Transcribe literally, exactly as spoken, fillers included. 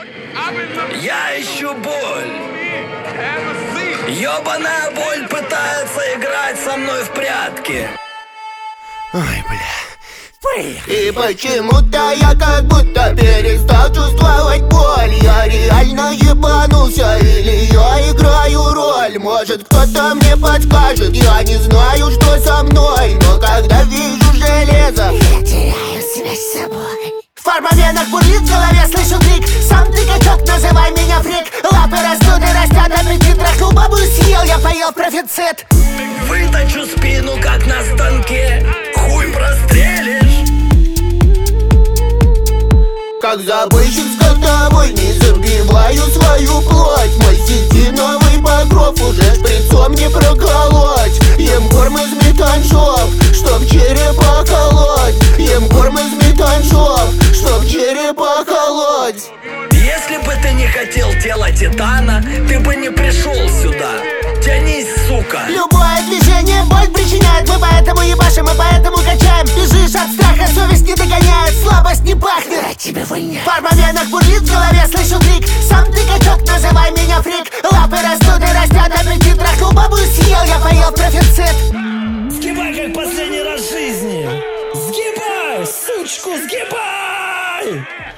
Я ищу боль. Ёбаная боль пытается играть со мной в прятки. Ой, бля. И почему-то я как будто перестал чувствовать боль. Я реально ебанулся или я играю роль? Может, кто-то мне подскажет, я не знаю, что со мной. Но когда вижу железо, я теряю связь с собой. в фармавенах бурлит в голове, слышу крик: сам ты качок, называй меня фрик. Лапы растут и растят, аппетит трахнул, бабу съел, я поел профицит. Выточу спину, как на станке. Хуй прострелишь. Как забойщик скотовой, не забиваю свою плоть. Мой сетиновый покров уже шприцом не проколоть. Ем корм из метаншов, чтоб черепа колоть. Ем корм из метаншов, чтоб черепа колоть. Если бы ты не хотел тела титана, ты бы не пришел сюда. Тянись, сука. Любое движение боль причиняет. Мы поэтому ебашим, мы поэтому качаем. Бежишь от страха, совесть не догоняет, слабость не пахнет, от тебя воняет. В фармавенах бурлит в голове, слышу крик: сам ты качок, называй меня фрик. Лапы растут и растят, аппетит трахнул, бабу съел, я поел профицит. Сгибай, как последний раз в жизни. Сгибай, сучку, сгибай.